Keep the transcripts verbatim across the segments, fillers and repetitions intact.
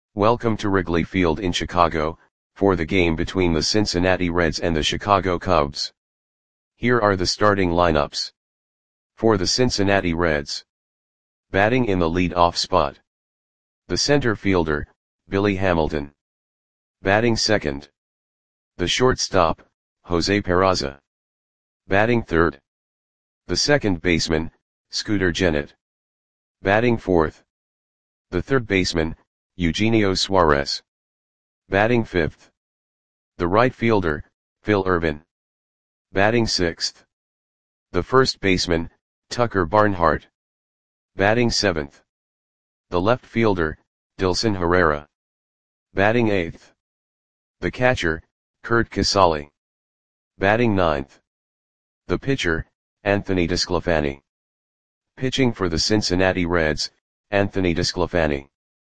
Welcome to Wrigley Field in Chicago, for the game between the Cincinnati Reds and the Chicago Cubs. Here are the starting lineups. For the Cincinnati Reds. Batting in the lead-off spot. The center fielder, Billy Hamilton. Batting second. The shortstop, Jose Peraza. Batting third. The second baseman, Scooter Gennett. Batting fourth. The third baseman, Eugenio Suarez. Batting fifth. The right fielder, Phil Ervin. Batting sixth. The first baseman, Tucker Barnhart. Batting seventh. The left fielder, Dilson Herrera. Batting eighth. The catcher, Curt Casali. Batting ninth. The pitcher, Anthony DeSclafani. Pitching for the Cincinnati Reds, Anthony DeSclafani.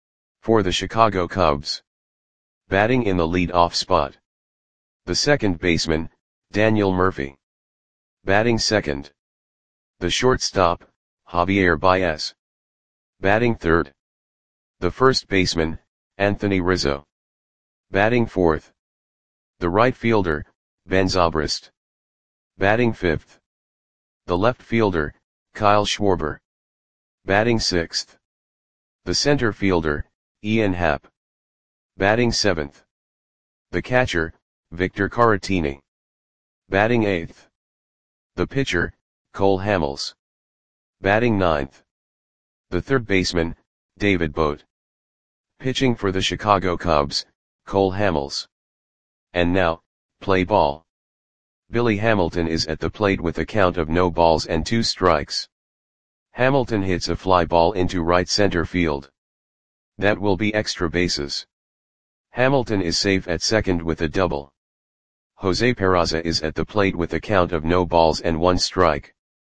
For the Chicago Cubs. Batting in the lead-off spot. The second baseman, Daniel Murphy. Batting second. The shortstop, Javier Baez. Batting third. The first baseman, Anthony Rizzo. Batting fourth. The right fielder, Ben Zobrist. Batting fifth. The left fielder, Kyle Schwarber. Batting sixth. The center fielder, Ian Happ. Batting seventh. The catcher, Victor Caratini. Batting eighth. The pitcher, Cole Hamels. Batting ninth. The third baseman, David Bote. Pitching for the Chicago Cubs, Cole Hamels. And now, play ball. Billy Hamilton is at the plate with a count of no balls and two strikes. Hamilton hits a fly ball into right center field. That will be extra bases. Hamilton is safe at second with a double. Jose Peraza is at the plate with a count of no balls and one strike.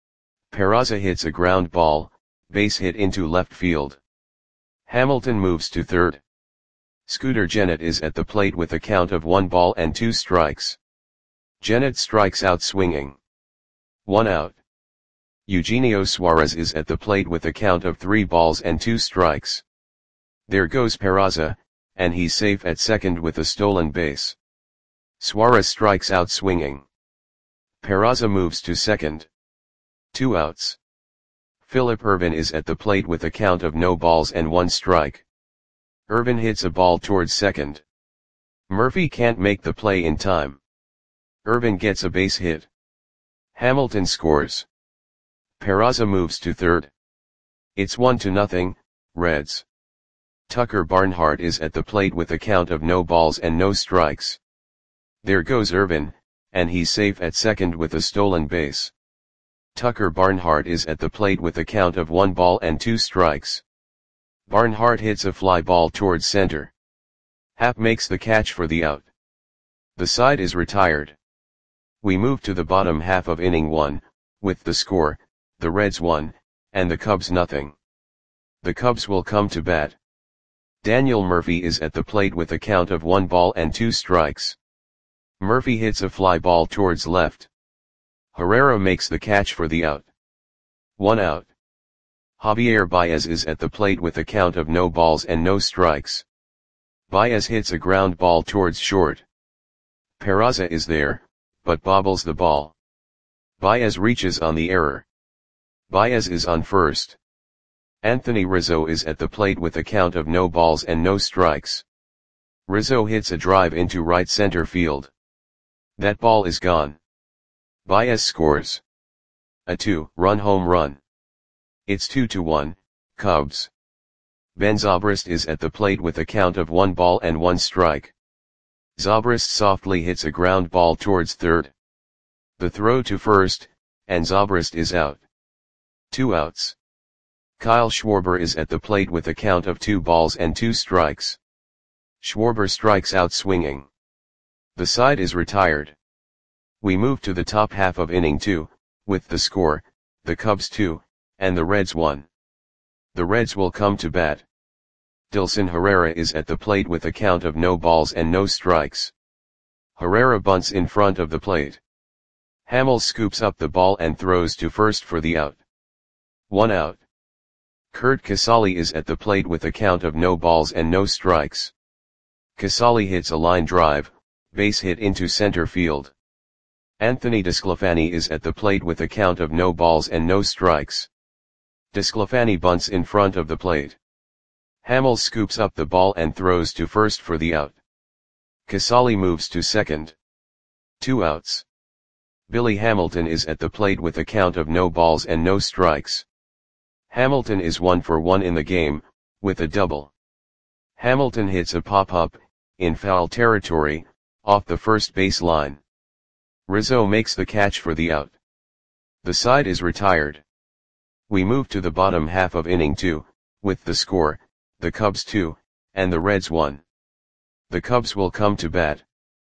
Peraza hits a ground ball, base hit into left field. Hamilton moves to third. Scooter Gennett is at the plate with a count of one ball and two strikes. Gennett strikes out swinging. One out. Eugenio Suarez is at the plate with a count of three balls and two strikes. There goes Peraza, and he's safe at second with a stolen base. Suarez strikes out swinging. Peraza moves to second. Two outs. Phillip Ervin is at the plate with a count of no balls and one strike. Ervin hits a ball towards second. Murphy can't make the play in time. Ervin gets a base hit. Hamilton scores. Peraza moves to third. It's one to nothing, Reds. Tucker Barnhart is at the plate with a count of no balls and no strikes. There goes Ervin, and he's safe at second with a stolen base. Tucker Barnhart is at the plate with a count of one ball and two strikes. Barnhart hits a fly ball towards center. Happ makes the catch for the out. The side is retired. We move to the bottom half of inning one, with the score, the Reds one, and the Cubs nothing. The Cubs will come to bat. Daniel Murphy is at the plate with a count of one ball and two strikes. Murphy hits a fly ball towards left. Herrera makes the catch for the out. One out. Javier Baez is at the plate with a count of no balls and no strikes. Baez hits a ground ball towards short. Peraza is there, but bobbles the ball. Baez reaches on the error. Baez is on first. Anthony Rizzo is at the plate with a count of no balls and no strikes. Rizzo hits a drive into right center field. That ball is gone. Baez scores a two-run home run. It's two to one, Cubs. Ben Zobrist is at the plate with a count of one ball and one strike. Zobrist softly hits a ground ball towards third. The throw to first, and Zobrist is out. Two outs. Kyle Schwarber is at the plate with a count of two balls and two strikes. Schwarber strikes out swinging. The side is retired. We move to the top half of inning two, with the score, the Cubs two, and the Reds one. The Reds will come to bat. Dilson Herrera is at the plate with a count of no balls and no strikes. Herrera bunts in front of the plate. Hamels scoops up the ball and throws to first for the out. One out. Kurt Casale is at the plate with a count of no balls and no strikes. Casale hits a line drive, base hit into center field. Anthony DeSclafani is at the plate with a count of no balls and no strikes. DeSclafani bunts in front of the plate. Hamels scoops up the ball and throws to first for the out. Casale moves to second. Two outs. Billy Hamilton is at the plate with a count of no balls and no strikes. Hamilton is one for one in the game, with a double. Hamilton hits a pop-up, in foul territory, off the first base line. Rizzo makes the catch for the out. The side is retired. We move to the bottom half of inning two, with the score, the Cubs two, and the Reds one. The Cubs will come to bat.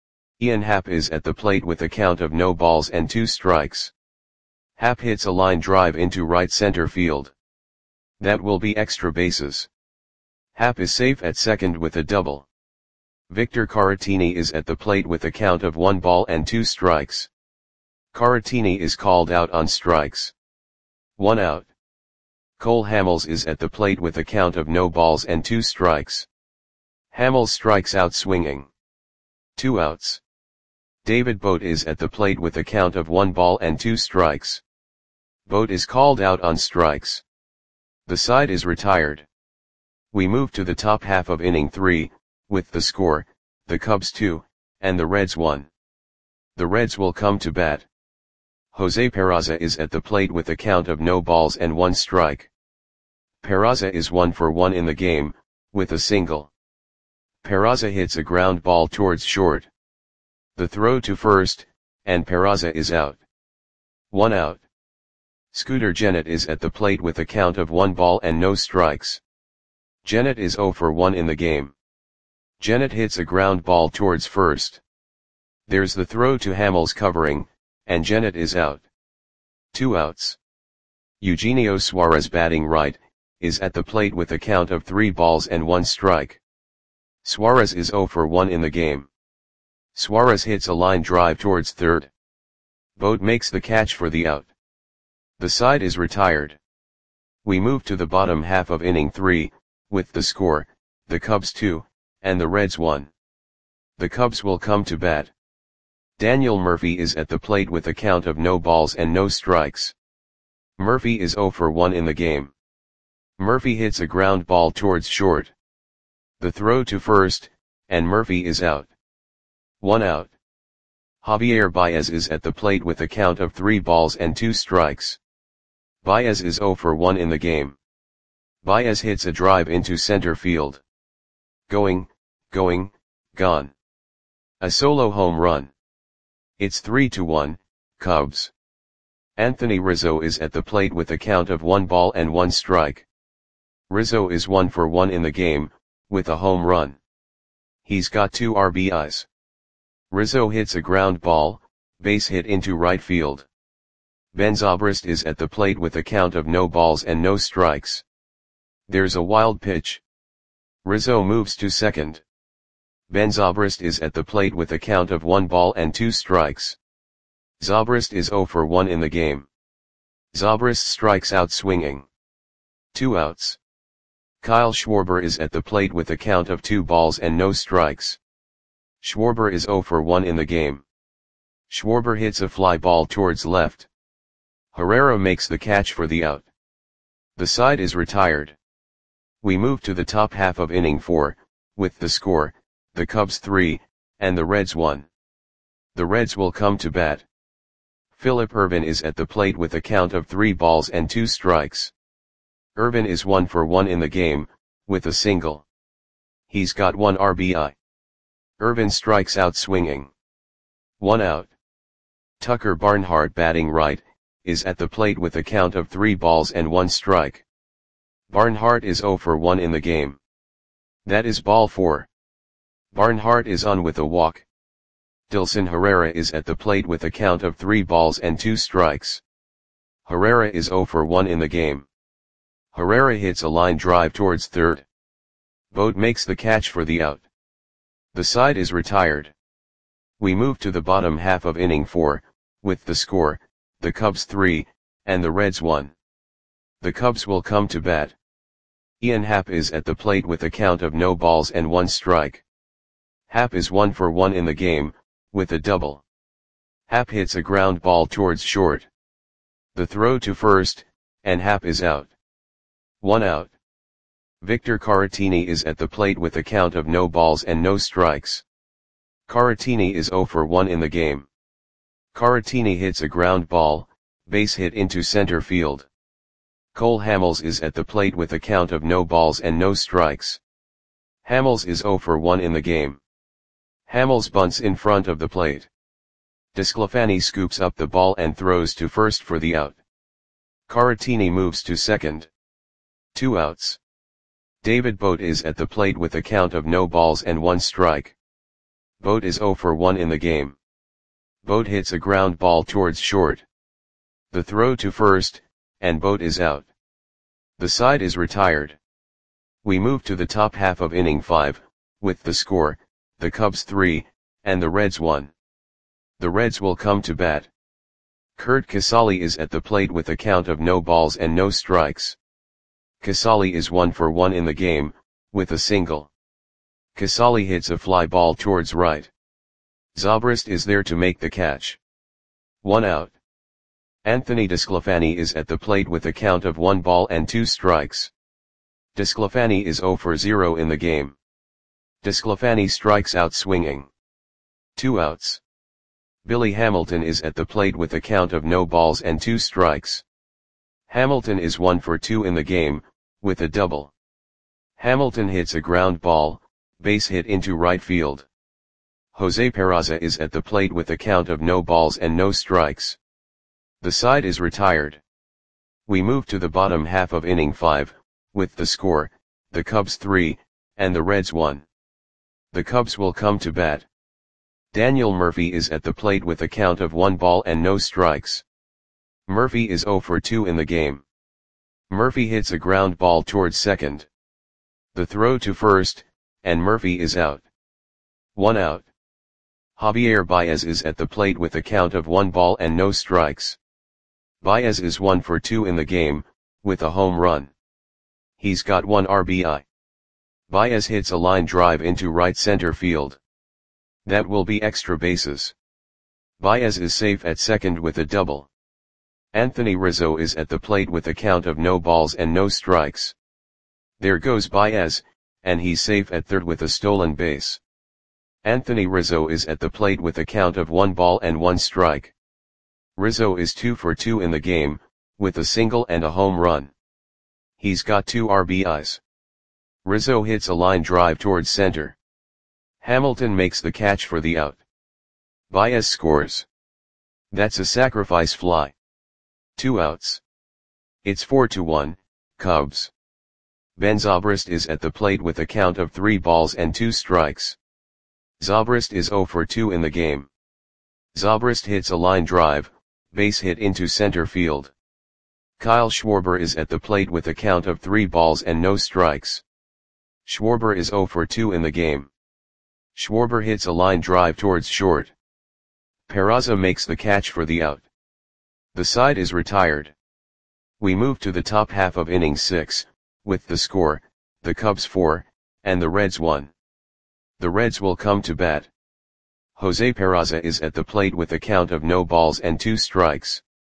Ian Happ is at the plate with a count of no balls and two strikes. Happ hits a line drive into right center field. That will be extra bases. Happ is safe at second with a double. Victor Caratini is at the plate with a count of one ball and two strikes. Caratini is called out on strikes. One out. Cole Hamels is at the plate with a count of no balls and two strikes. Hamels strikes out swinging. Two outs. David Bote is at the plate with a count of one ball and two strikes. Bote is called out on strikes. The side is retired. We move to the top half of inning three, with the score, the Cubs two, and the Reds one. The Reds will come to bat. Jose Peraza is at the plate with a count of no balls and one strike. Peraza is one for one in the game, with a single. Peraza hits a ground ball towards short. The throw to first, and Peraza is out. One out. Scooter Gennett is at the plate with a count of one ball and no strikes. Gennett is zero for one in the game. Gennett hits a ground ball towards first. There's the throw to Hamels covering, and Gennett is out. Two outs. Eugenio Suarez batting right, is at the plate with a count of three balls and one strike. Suarez is zero for one in the game. Suarez hits a line drive towards third. Bote makes the catch for the out. The side is retired. We move to the bottom half of inning three, with the score, the Cubs two, and the Reds one. The Cubs will come to bat. Daniel Murphy is at the plate with a count of no balls and no strikes. Murphy is zero for one in the game. Murphy hits a ground ball towards short. The throw to first, and Murphy is out. One out. Javier Baez is at the plate with a count of three balls and two strikes. Baez is zero for one in the game. Baez hits a drive into center field. Going, going, gone. A solo home run. It's three to one, Cubs. Anthony Rizzo is at the plate with a count of one ball and one strike. Rizzo is one for one in the game, with a home run. He's got two R B Is. Rizzo hits a ground ball, base hit into right field. Ben Zobrist is at the plate with a count of no balls and no strikes. There's a wild pitch. Rizzo moves to second. Ben Zobrist is at the plate with a count of one ball and two strikes. Zobrist is zero for one in the game. Zobrist strikes out swinging. Two outs. Kyle Schwarber is at the plate with a count of two balls and no strikes. Schwarber is zero for one in the game. Schwarber hits a fly ball towards left. Herrera makes the catch for the out. The side is retired. We move to the top half of inning four, with the score, the Cubs three, and the Reds one. The Reds will come to bat. Phillip Ervin is at the plate with a count of three balls and two strikes. Ervin is one for one in the game, with a single. He's got one R B I. Ervin strikes out swinging. One out. Tucker Barnhart batting right, is at the plate with a count of three balls and one strike. Barnhart is zero for one in the game. That is ball four. Barnhart is on with a walk. Dilson Herrera is at the plate with a count of three balls and two strikes. Herrera is zero for one in the game. Herrera hits a line drive towards third. Bote makes the catch for the out. The side is retired. We move to the bottom half of inning four, with the score, the Cubs three, and the Reds one. The Cubs will come to bat. Ian Happ is at the plate with a count of no balls and one strike. Happ is one for one in the game, with a double. Happ hits a ground ball towards short. The throw to first, and Happ is out. One out. Victor Caratini is at the plate with a count of no balls and no strikes. Caratini is zero for one in the game. Caratini hits a ground ball, base hit into center field. Cole Hamels is at the plate with a count of no balls and no strikes. Hamels is zero for one in the game. Hamels bunts in front of the plate. DeSclafani scoops up the ball and throws to first for the out. Caratini moves to second. Two outs. David Bote is at the plate with a count of no balls and one strike. Bote is zero for one in the game. Bote hits a ground ball towards short. The throw to first, and Bote is out. The side is retired. We move to the top half of inning five, with the score, the Cubs three, and the Reds one. The Reds will come to bat. Curt Casali is at the plate with a count of no balls and no strikes. Casali is one for one in the game, with a single. Casali hits a fly ball towards right. Zobrist is there to make the catch. One out. Anthony DeSclafani is at the plate with a count of one ball and two strikes. DeSclafani is zero for zero in the game. DeSclafani strikes out swinging. Two outs. Billy Hamilton is at the plate with a count of no balls and two strikes. Hamilton is one for two in the game, with a double. Hamilton hits a ground ball, base hit into right field. Jose Peraza is at the plate with a count of no balls and no strikes. The side is retired. We move to the bottom half of inning five, with the score, the Cubs three, and the Reds one. The Cubs will come to bat. Daniel Murphy is at the plate with a count of one ball and no strikes. Murphy is zero for two in the game. Murphy hits a ground ball towards second. The throw to first, and Murphy is out. One out. Javier Baez is at the plate with a count of one ball and no strikes. Baez is one for two in the game, with a home run. He's got one R B I. Baez hits a line drive into right center field. That will be extra bases. Baez is safe at second with a double. Anthony Rizzo is at the plate with a count of no balls and no strikes. There goes Baez, and he's safe at third with a stolen base. Anthony Rizzo is at the plate with a count of one ball and one strike. Rizzo is two for two in the game, with a single and a home run. He's got two R B Is. Rizzo hits a line drive towards center. Hamilton makes the catch for the out. Baez scores. That's a sacrifice fly. Two outs. It's four to one, Cubs. Ben Zobrist is at the plate with a count of three balls and two strikes. Zobrist is zero for two in the game. Zobrist hits a line drive, base hit into center field. Kyle Schwarber is at the plate with a count of three balls and no strikes. Schwarber is zero for two in the game. Schwarber hits a line drive towards short. Peraza makes the catch for the out. The side is retired. We move to the top half of inning six, with the score, the Cubs four, and the Reds one. The Reds will come to bat. Jose Peraza is at the plate with a count of no balls and two strikes.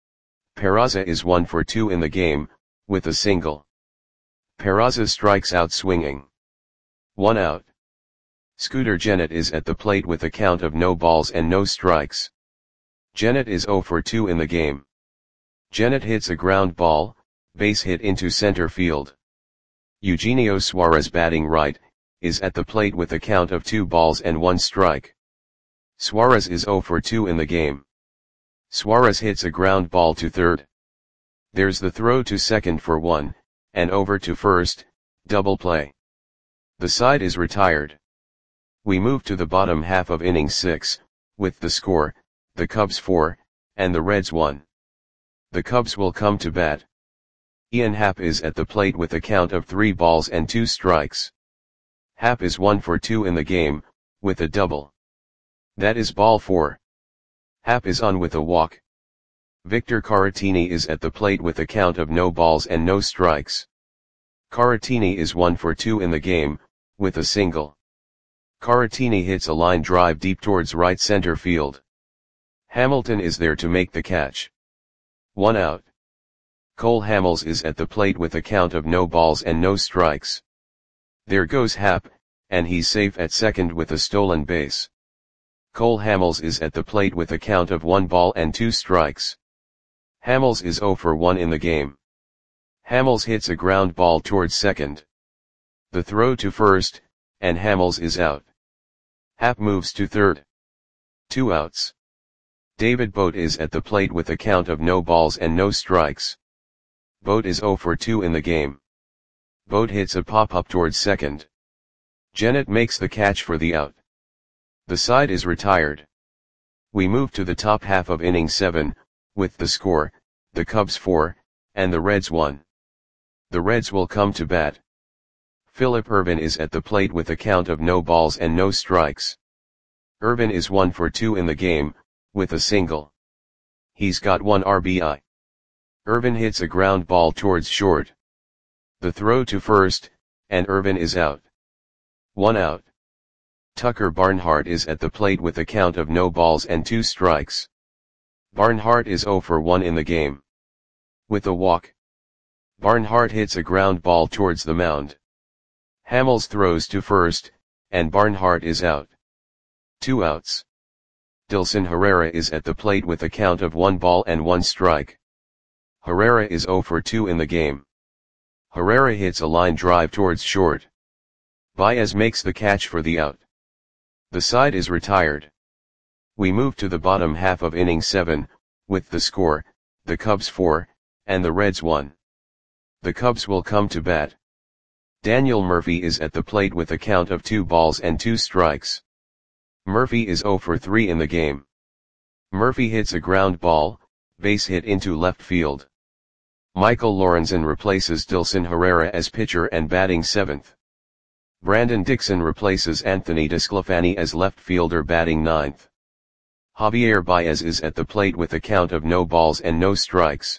Peraza is one for two in the game, with a single. Peraza strikes out swinging. One out. Scooter Gennett is at the plate with a count of no balls and no strikes. Gennett is zero for two in the game. Gennett hits a ground ball, base hit into center field. Eugenio Suarez, batting right, is at the plate with a count of two balls and one strike. Suarez is zero for two in the game. Suarez hits a ground ball to third. There's the throw to second for one, and over to first, double play. The side is retired. We move to the bottom half of inning six, with the score, the Cubs four, and the Reds one. The Cubs will come to bat. Ian Happ is at the plate with a count of three balls and two strikes. Happ is one for two in the game, with a double. That is ball four. Happ is on with a walk. Victor Caratini is at the plate with a count of no balls and no strikes. Caratini is one for two in the game, with a single. Caratini hits a line drive deep towards right center field. Hamilton is there to make the catch. One out. Cole Hamels is at the plate with a count of no balls and no strikes. There goes Happ, and he's safe at second with a stolen base. Cole Hamels is at the plate with a count of one ball and two strikes. Hamels is zero for one in the game. Hamels hits a ground ball towards second. The throw to first, and Hamels is out. Happ moves to third. Two outs. David Bote is at the plate with a count of no balls and no strikes. Bote is zero for two in the game. Bote hits a pop-up towards second. Gennett makes the catch for the out. The side is retired. We move to the top half of inning seven, with the score, the Cubs four, and the Reds one. The Reds will come to bat. Phillip Ervin is at the plate with a count of no balls and no strikes. Ervin is one for two in the game, with a single. He's got one R B I. Ervin hits a ground ball towards short. The throw to first, and Ervin is out. One out. Tucker Barnhart is at the plate with a count of no balls and two strikes. Barnhart is zero for one in the game. With a walk. Barnhart hits a ground ball towards the mound. Hamels throws to first, and Barnhart is out. Two outs. Dilson Herrera is at the plate with a count of one ball and one strike. Herrera is zero for two in the game. Herrera hits a line drive towards short. Baez makes the catch for the out. The side is retired. We move to the bottom half of inning seven, with the score, the Cubs four, and the Reds one. The Cubs will come to bat. Daniel Murphy is at the plate with a count of two balls and two strikes. Murphy is zero for three in the game. Murphy hits a ground ball, base hit into left field. Michael Lorenzen replaces Dilson Herrera as pitcher and batting seventh. Brandon Dixon replaces Anthony DeSclafani as left fielder batting ninth. Javier Baez is at the plate with a count of no balls and no strikes.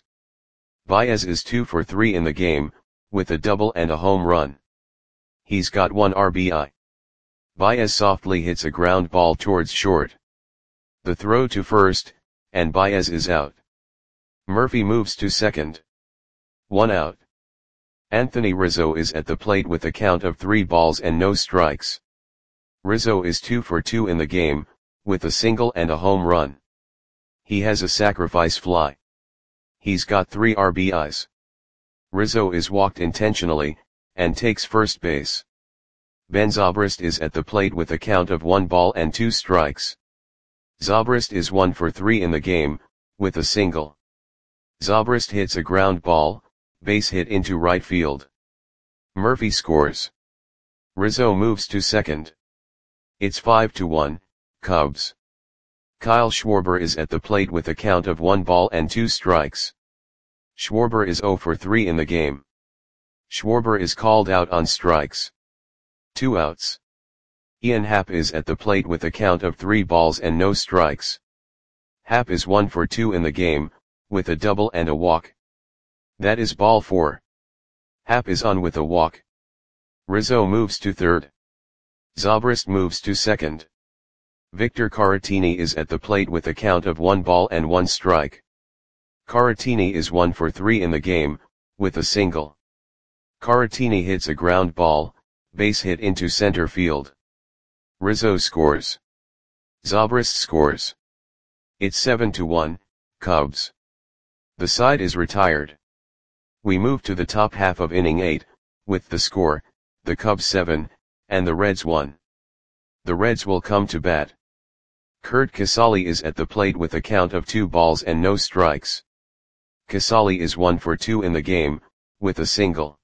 Baez is two for three in the game, with a double and a home run. He's got one R B I. Baez softly hits a ground ball towards short. The throw to first, and Baez is out. Murphy moves to second. One out. Anthony Rizzo is at the plate with a count of three balls and no strikes. Rizzo is two for two in the game, with a single and a home run. He has a sacrifice fly. He's got three R B Is. Rizzo is walked intentionally, and takes first base. Ben Zobrist is at the plate with a count of one ball and two strikes. Zobrist is one for three in the game, with a single. Zobrist hits a ground ball, base hit into right field. Murphy scores. Rizzo moves to second. It's five to one, Cubs. Kyle Schwarber is at the plate with a count of one ball and two strikes. Schwarber is zero for three in the game. Schwarber is called out on strikes. Two outs. Ian Happ is at the plate with a count of three balls and no strikes. Happ is one for two in the game, with a double and a walk. That is ball four. Happ is on with a walk. Rizzo moves to third. Zobrist moves to second. Victor Caratini is at the plate with a count of one ball and one strike. Caratini is one for three in the game, with a single. Caratini hits a ground ball, base hit into center field. Rizzo scores. Zobrist scores. It's seven to one, Cubs. The side is retired. We move to the top half of inning eight, with the score, the Cubs seven, and the Reds one. The Reds will come to bat. Curt Casali is at the plate with a count of two balls and no strikes. Casali is one for two in the game, with a single.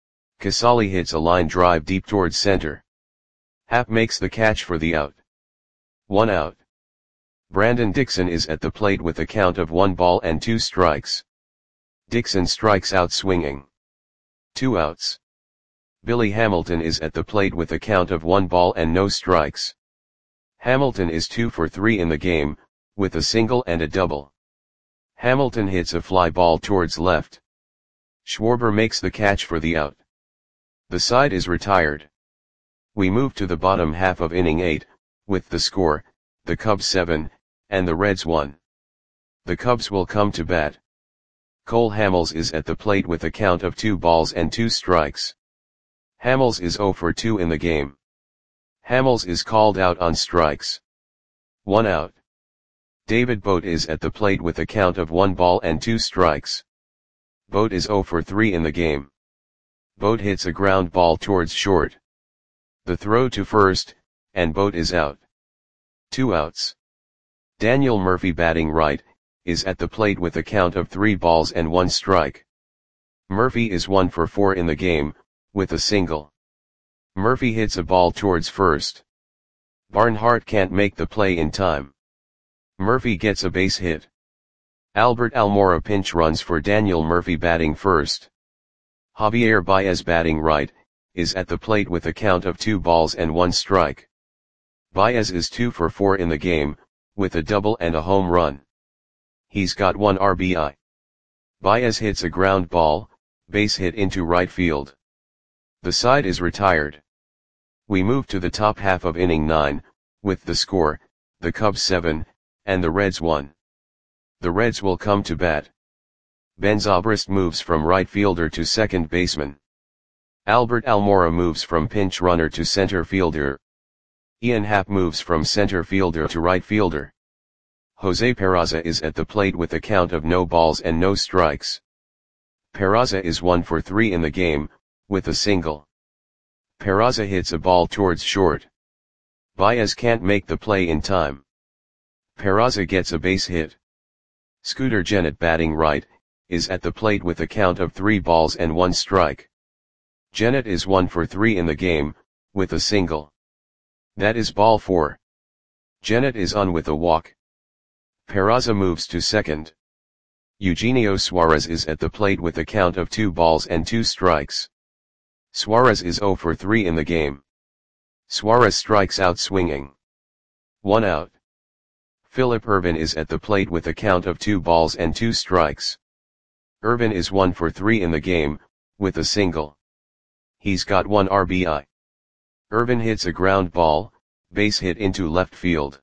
Casali hits a line drive deep towards center. Happ makes the catch for the out. One out. Brandon Dixon is at the plate with a count of one ball and two strikes. Dixon strikes out swinging. Two outs. Billy Hamilton is at the plate with a count of one ball and no strikes. Hamilton is two for three in the game, with a single and a double. Hamilton hits a fly ball towards left. Schwarber makes the catch for the out. The side is retired. We move to the bottom half of inning eight, with the score, the Cubs seven, and the Reds one. The Cubs will come to bat. Cole Hamels is at the plate with a count of two balls and two strikes. Hamels is oh for two in the game. Hamels is called out on strikes. One out. David Bote is at the plate with a count of one ball and two strikes. Bote is oh for three in the game. Bote hits a ground ball towards short. The throw to first, and Bote is out. Two outs. Daniel Murphy, batting right, is at the plate with a count of three balls and one strike. Murphy is one for four in the game, with a single. Murphy hits a ball towards first. Barnhart can't make the play in time. Murphy gets a base hit. Albert Almora pinch runs for Daniel Murphy, batting first. Javier Baez, batting right, is at the plate with a count of two balls and one strike. Baez is two for four in the game, with a double and a home run. He's got one R B I. Baez hits a ground ball, base hit into right field. The side is retired. We move to the top half of inning nine, with the score, the Cubs seven, and the Reds one. The Reds will come to bat. Ben Zobrist moves from right fielder to second baseman. Albert Almora moves from pinch runner to center fielder. Ian Happ moves from center fielder to right fielder. Jose Peraza is at the plate with a count of no balls and no strikes. Peraza is one for three in the game, with a single. Peraza hits a ball towards short. Baez can't make the play in time. Peraza gets a base hit. Scooter Gennett, batting right, is at the plate with a count of three balls and one strike. Gennett is one for three in the game, with a single. That is ball four. Gennett is on with a walk. Peraza moves to second. Eugenio Suarez is at the plate with a count of two balls and two strikes. Suarez is oh for three in the game. Suarez strikes out swinging. One out. Philip Ervin is at the plate with a count of two balls and two strikes. Ervin is one for three in the game, with a single. He's got one R B I. Ervin hits a ground ball, base hit into left field.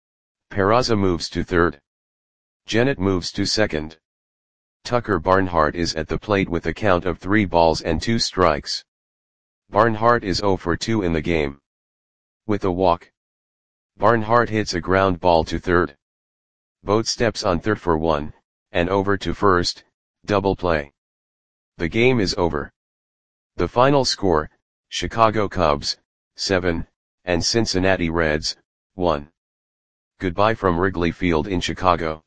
Peraza moves to third. Gennett moves to second. Tucker Barnhart is at the plate with a count of three balls and two strikes. Barnhart is oh for two in the game. With a walk. Barnhart hits a ground ball to third. Bote steps on third for one, and over to first, double play. The game is over. The final score, Chicago Cubs, seven, and Cincinnati Reds, one. Goodbye from Wrigley Field in Chicago.